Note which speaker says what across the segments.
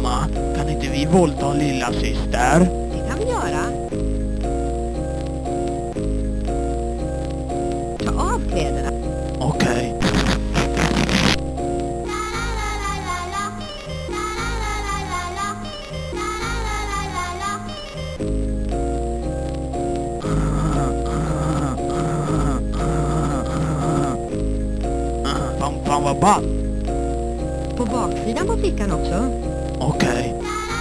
Speaker 1: mamma, kan inte vi våldta lilla syster?
Speaker 2: Det kan vi göra. Ta av kläderna.
Speaker 1: Okej. Fan vad ball.
Speaker 2: På baksidan på fickan också.
Speaker 1: Okej.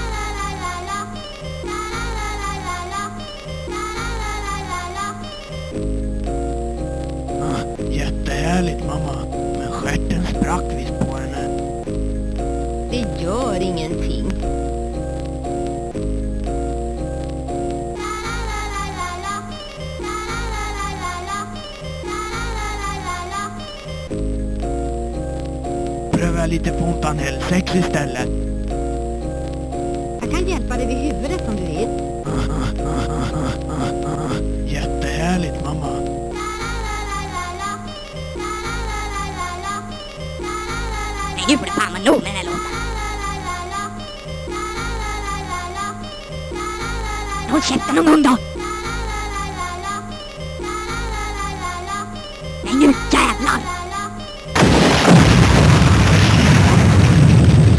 Speaker 1: Jättehärligt mamma. Men stjärten sprack visst på henne.
Speaker 2: Det gör ingenting.
Speaker 1: Pröva lite fontanellsex istället.
Speaker 2: Jag kan hjälpa dig vid huvudet om du vill.
Speaker 1: Jättehärligt mamma.
Speaker 3: Men gud, det fan vad nog med den här låten. Håll käften någon gång då. Men nu jävlar.